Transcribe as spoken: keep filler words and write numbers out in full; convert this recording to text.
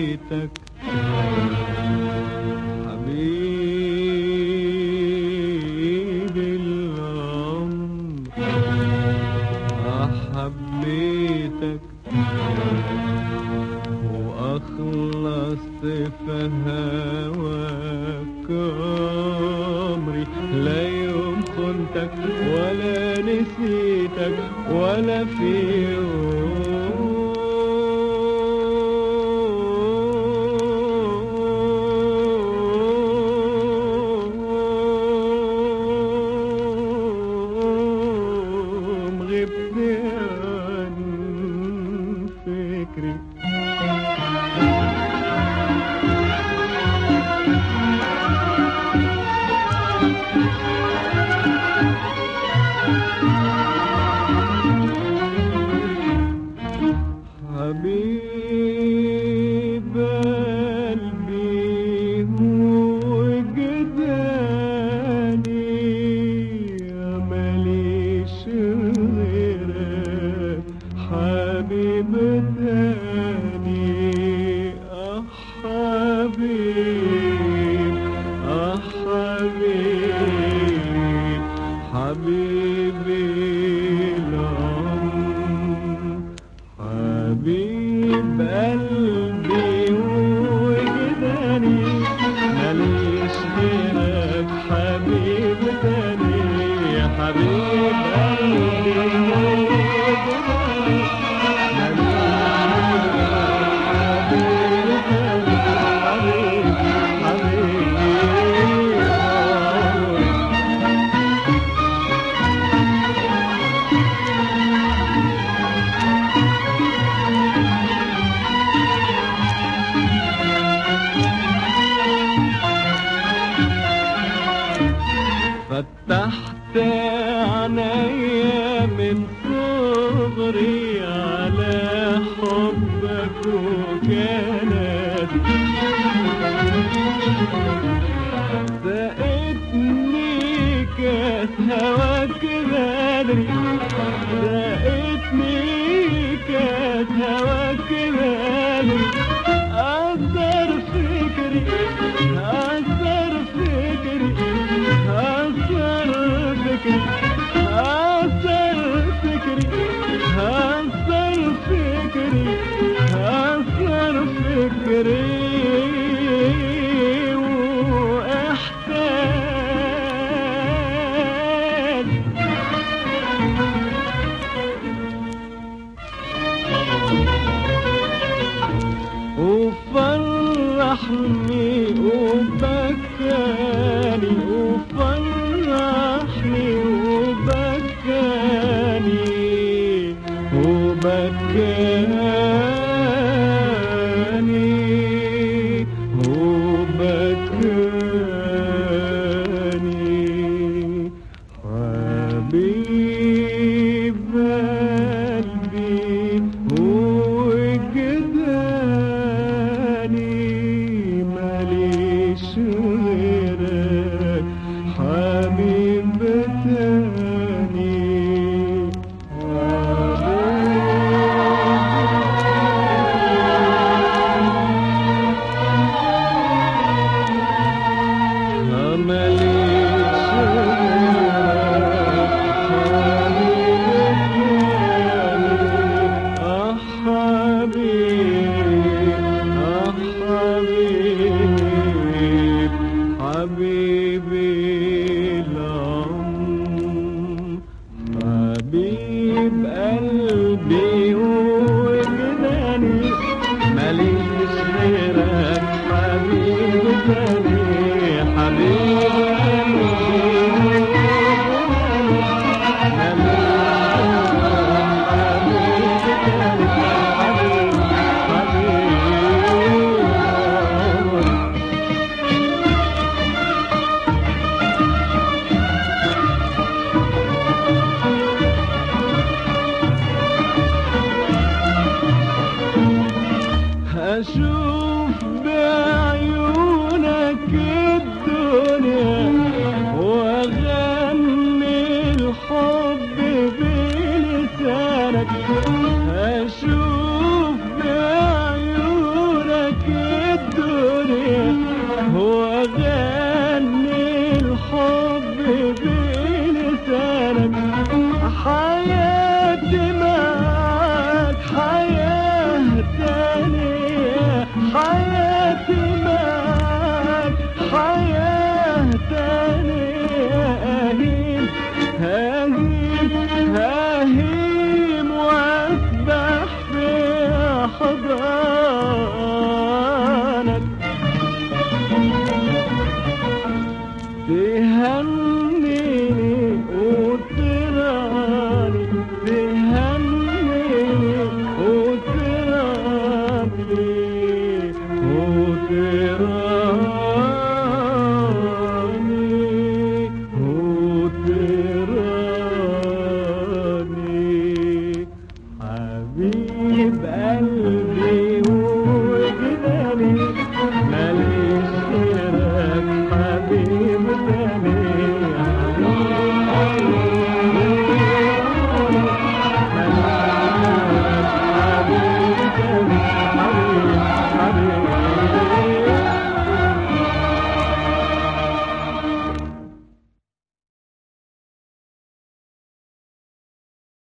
حبيتك حبيبي العمر حبيتك وأخلصت في هواك عمري لا يوم خنتك ولا نسيتك ولا في يوم غبت عن فكري حبيب قلبي وجداني ماليش غيرك حبيب تاني اه حبيب اه حبيب حبيبي العمر حبيب قلبي وجداني ماليش غيرك حبيب تاني حبيب قلبي وجداني ماليش غيرك حبيب تاني حبيب فتحت عينيا من صغري على حبك وكانت سقتني كاس هواك بدري سقتني كاس هواك بدري أثر فكري أثر فكري أثر فكري أثر فكري أثر فكري أثر فكري واحتاج وفرحني وبكاني وفرحني وبكاني وبكاني وبكاني حبيب قلبي وجداني ماليش غيرك حبيب تاني حبيبي العمر حبيب قلبي وجداني ماليش غيرك حبيب تاني حبيب أشوف بعيونك الدنيا وأغني الحب بلسانك أشوف بعيونك رضا